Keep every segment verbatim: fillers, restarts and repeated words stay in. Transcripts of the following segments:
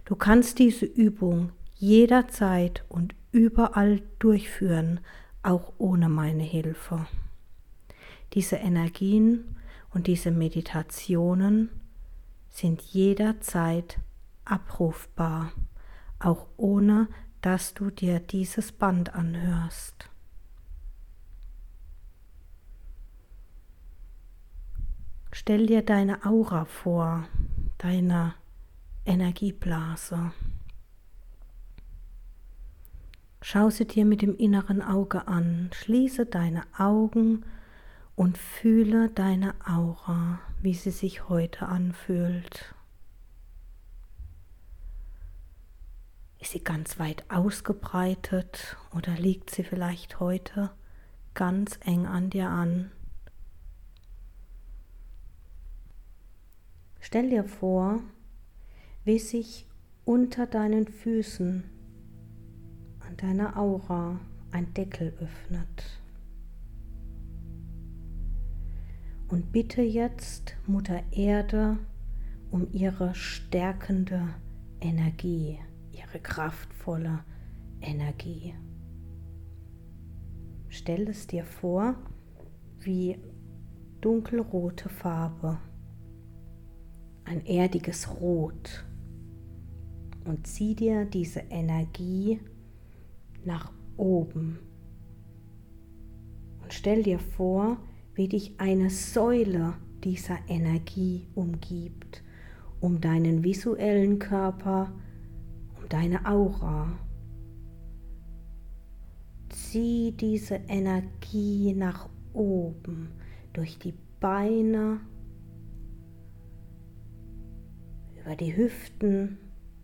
Du kannst diese Übung jederzeit und überall durchführen, auch ohne meine Hilfe. Diese Energien und diese Meditationen sind jederzeit abrufbar, auch ohne dass du dir dieses Band anhörst. Stell dir deine Aura vor, deine Energieblase. Schau sie dir mit dem inneren Auge an, schließe deine Augen und fühle deine Aura, wie sie sich heute anfühlt. Ist sie ganz weit ausgebreitet oder liegt sie vielleicht heute ganz eng an dir an? Stell dir vor, wie sich unter deinen Füßen an deiner Aura ein Deckel öffnet. Und bitte jetzt Mutter Erde um ihre stärkende Energie, ihre kraftvolle Energie. Stell es dir vor wie dunkelrote Farbe, ein erdiges Rot, und zieh dir diese Energie nach oben und stell dir vor, wie dich eine Säule dieser Energie umgibt, um deinen visuellen Körper, um deine Aura. Zieh diese Energie nach oben durch die Beine, über die Hüften,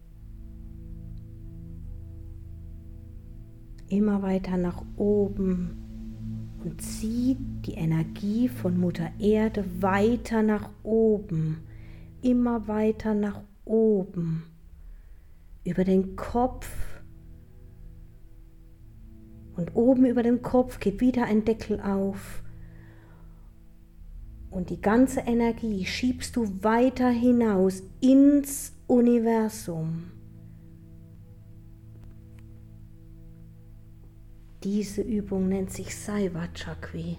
immer weiter nach oben und zieh die Energie von Mutter Erde weiter nach oben, immer weiter nach oben, über den Kopf, und oben über dem Kopf geht wieder ein Deckel auf. Und die ganze Energie schiebst du weiter hinaus ins Universum. Diese Übung nennt sich Saiva Chakri.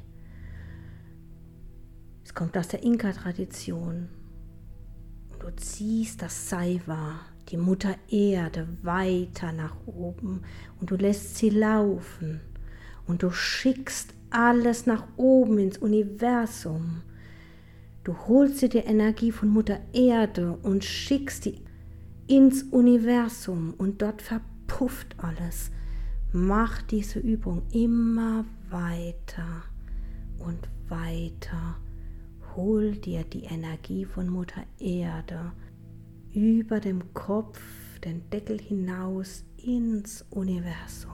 Es kommt aus der Inka-Tradition. Und du ziehst das Saiva, die Mutter Erde, weiter nach oben. Und du lässt sie laufen. Und du schickst alles nach oben ins Universum. Du holst dir die Energie von Mutter Erde und schickst sie ins Universum und dort verpufft alles. Mach diese Übung immer weiter und weiter. Hol dir die Energie von Mutter Erde über dem Kopf, den Deckel hinaus ins Universum.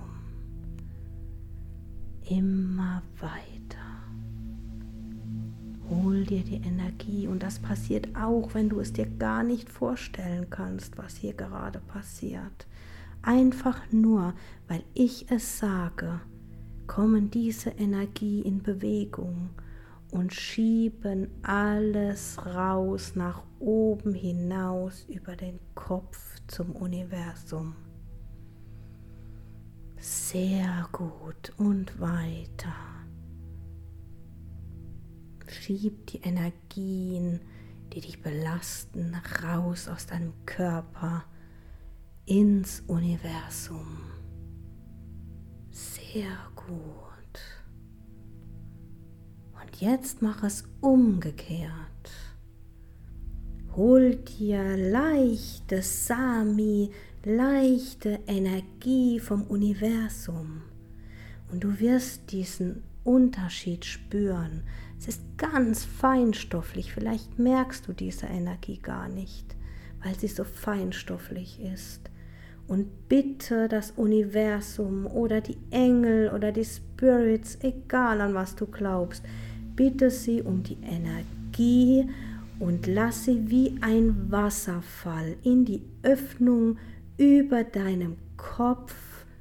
Immer weiter. Hol dir die Energie, und das passiert auch, wenn du es dir gar nicht vorstellen kannst, was hier gerade passiert. Einfach nur, weil ich es sage, kommen diese Energie in Bewegung und schieben alles raus nach oben hinaus über den Kopf zum Universum. Sehr gut, und weiter. Schieb die Energien, die dich belasten, raus aus deinem Körper ins Universum. Sehr gut. Und jetzt mach es umgekehrt. Hol dir leichte Sami, leichte Energie vom Universum. Und du wirst diesen Unterschied spüren. Es ist ganz feinstofflich, vielleicht merkst du diese Energie gar nicht, weil sie so feinstofflich ist. Und bitte das Universum oder die Engel oder die Spirits, egal an was du glaubst, bitte sie um die Energie und lass sie wie ein Wasserfall in die Öffnung über deinem Kopf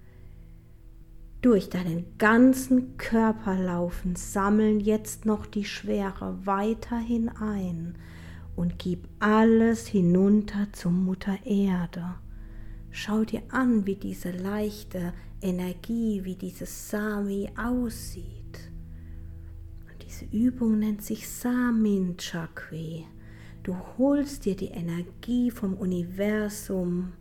durch deinen ganzen Körper laufen, sammeln jetzt noch die Schwere weiterhin ein und gib alles hinunter zur Mutter Erde. Schau dir an, wie diese leichte Energie, wie dieses Sami aussieht. Und diese Übung nennt sich Samin Chakri. Du holst dir die Energie vom Universum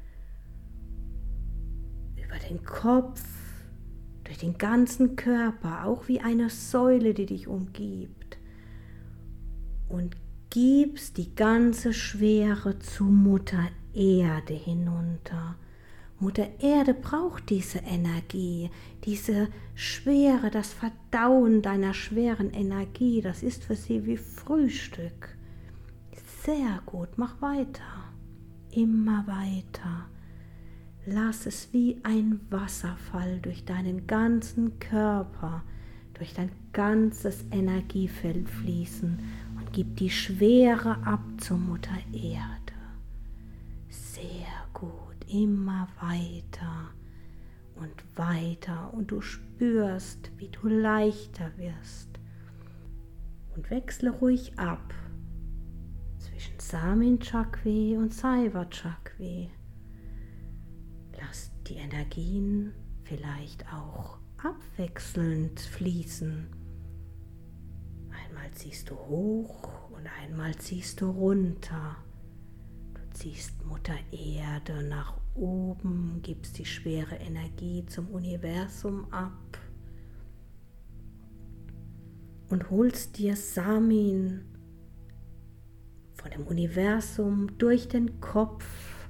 über den Kopf, durch den ganzen Körper, auch wie eine Säule, die dich umgibt. Und gibst die ganze Schwere zu Mutter Erde hinunter. Mutter Erde braucht diese Energie, diese Schwere, das Verdauen deiner schweren Energie. Das ist für sie wie Frühstück. Sehr gut, mach weiter, immer weiter. Lass es wie ein Wasserfall durch deinen ganzen Körper, durch dein ganzes Energiefeld fließen und gib die Schwere ab zur Mutter Erde. Sehr gut, immer weiter und weiter und du spürst, wie du leichter wirst. Und wechsle ruhig ab zwischen Samin Chakri und Saiva Chakri. Lass die Energien vielleicht auch abwechselnd fließen. Einmal ziehst du hoch und einmal ziehst du runter. Du ziehst Mutter Erde nach oben, gibst die schwere Energie zum Universum ab und holst dir Samin von dem Universum durch den Kopf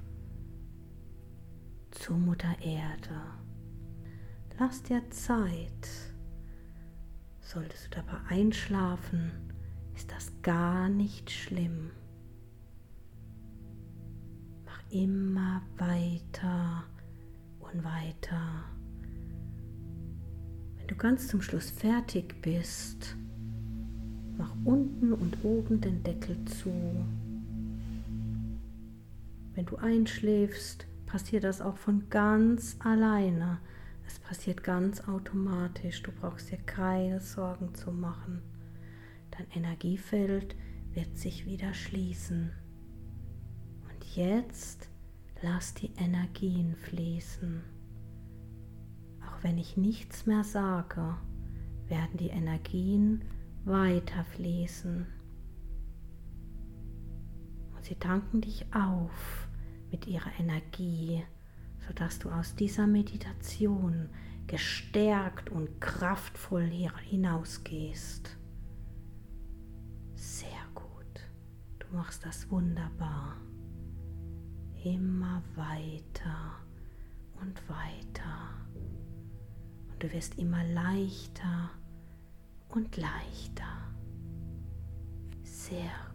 zur Mutter Erde. Lass dir Zeit. Solltest du dabei einschlafen, ist das gar nicht schlimm. Mach immer weiter und weiter. Wenn du ganz zum Schluss fertig bist, mach unten und oben den Deckel zu. Wenn du einschläfst, passiert das auch von ganz alleine. Es passiert ganz automatisch. Du brauchst dir keine Sorgen zu machen. Dein Energiefeld wird sich wieder schließen. Und jetzt lass die Energien fließen. Auch wenn ich nichts mehr sage, werden die Energien weiter fließen. Und sie tanken dich auf mit ihrer Energie, sodass du aus dieser Meditation gestärkt und kraftvoll hier hinausgehst. Sehr gut, du machst das wunderbar. Immer weiter und weiter. Und du wirst immer leichter und leichter. Sehr gut.